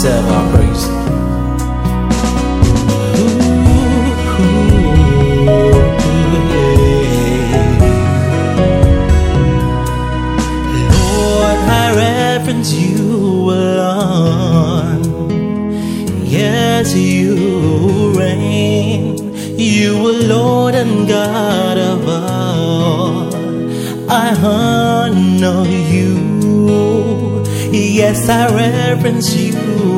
deserve our praise. Lord, I reverence you alone. Yes, you reign. You are Lord and God of all. I honor you. Yes, I reverence you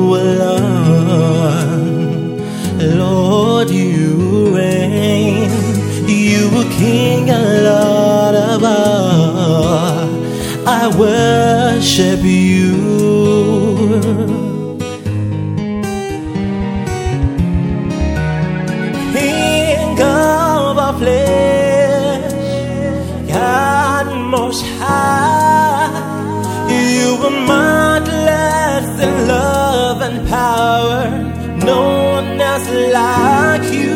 alone. Lord, you reign. You are King and Lord of all. I worship you. King of our flesh, God most high, you are marvelous in love and power. No one else like you.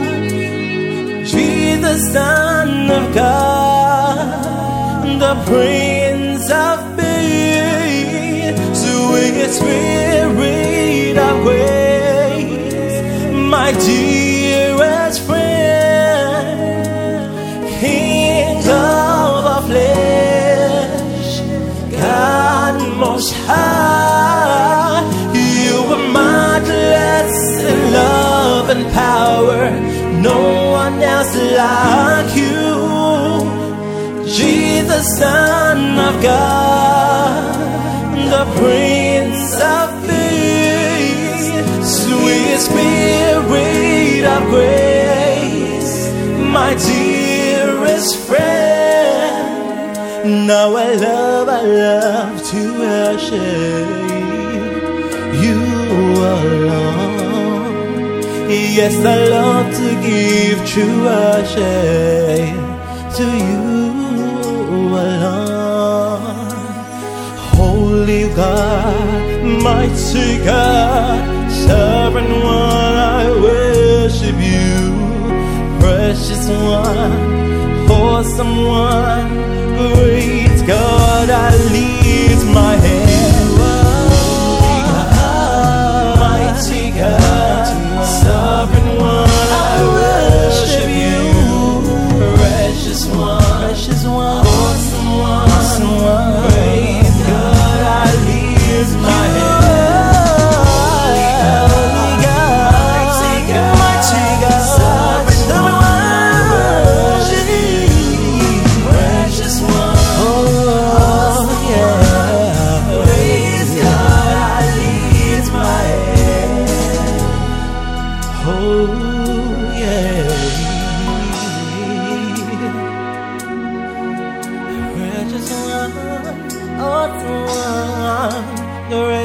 Jesus, Son of God, the Prince of Peace, sweet Spirit of grace, my dearest friend, King of our flesh, God most high, you are marvelous in love and power. No one else like you. Jesus, Son of God, the Prince of Peace, sweet Spirit of grace, my dearest friend. Now I love to worship you alone. Yes, I love to give true worship to you alone. Holy God, mighty God, sovereign one, I worship you. Precious one, awesome one, great God, I lift my hand. Mighty God, sovereign one, I worship you. Precious one, awesome one, great God, I lift my hand. Holy God, mighty God, sovereign one, I worship you. Precious one, oh yeah, praise God, I lift my hand. Oh yeah. Precious one, awesome one,